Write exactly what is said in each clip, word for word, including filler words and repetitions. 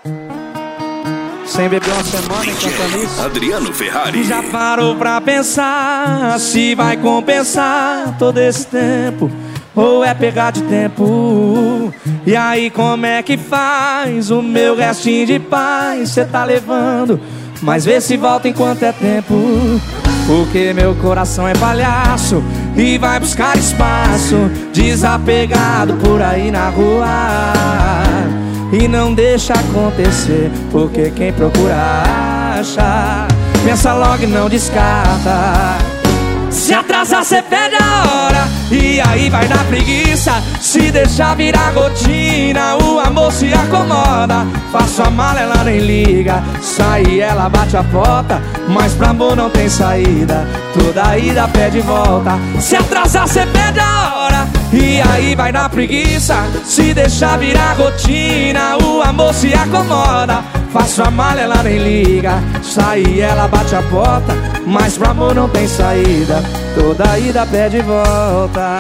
Sem beber uma semana e cantando isso. Adriano Ferrari. Já parou pra pensar se vai compensar todo esse tempo ou é pegar de tempo? E aí como é que faz? O meu restinho de paz cê tá levando, mas vê se volta enquanto é tempo. Porque meu coração é palhaço e vai buscar espaço, desapegado por aí na rua. E não deixa acontecer, porque quem procura acha. Pensa logo e não descarta. Se atrasar cê perde a hora, e aí vai dar preguiça. Se deixar virar rotina, o amor se acomoda. Faço a mala, ela nem liga. Sai, ela bate a porta, mas pra amor não tem saída. Toda ida pede volta. Se atrasar cê perde a hora, e aí vai dar preguiça. Se deixar virar rotina, o amor se acomoda. Faço a mala, ela nem liga. Sai, ela bate a porta, mas pro amor não tem saída. Toda ida pede volta.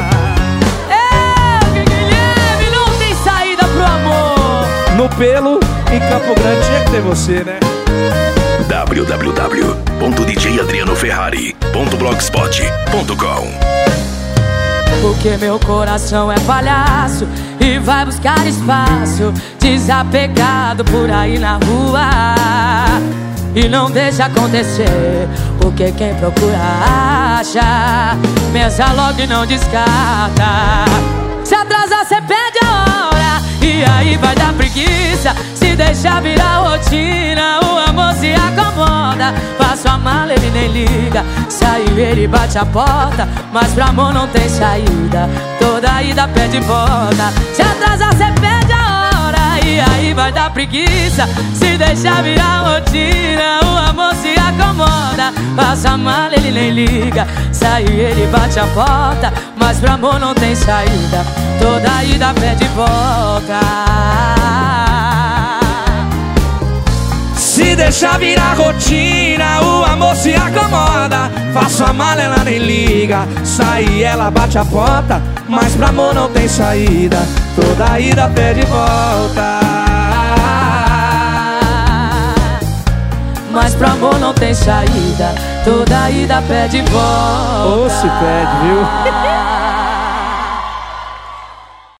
É, Guilherme, não tem saída pro amor. No pelo, em Campo Grande tinha que ter você, né? w w w ponto d j adriano ferrari ponto blogspot ponto com. Porque meu coração é palhaço e vai buscar espaço, desapegado por aí na rua. E não deixa acontecer, porque quem procura acha. Pensa logo e não descarta. Se atrasar cê perde a hora, e aí vai dar preguiça. Se deixar virar rotina, o amor se acomoda. Faço a mala, ele nem liga. Saiu, ele bate a porta, mas pro amor não tem saída. Toda ida pede volta. Se atrasar cê perde a hora, e aí vai dar preguiça. Se deixar virar rotina, o amor se acomoda. Faço a mala, ele nem liga. Saiu, ele bate a porta, mas pro amor não tem saída. Toda ida pede volta. Se deixar virar rotina, o amor se acomoda. Faço a mala, ela nem liga. Sai, ela bate a porta, mas pro amor não tem saída. Toda ida pede volta. Mas pro amor não tem saída. Toda ida pede volta. Ou se pede, viu?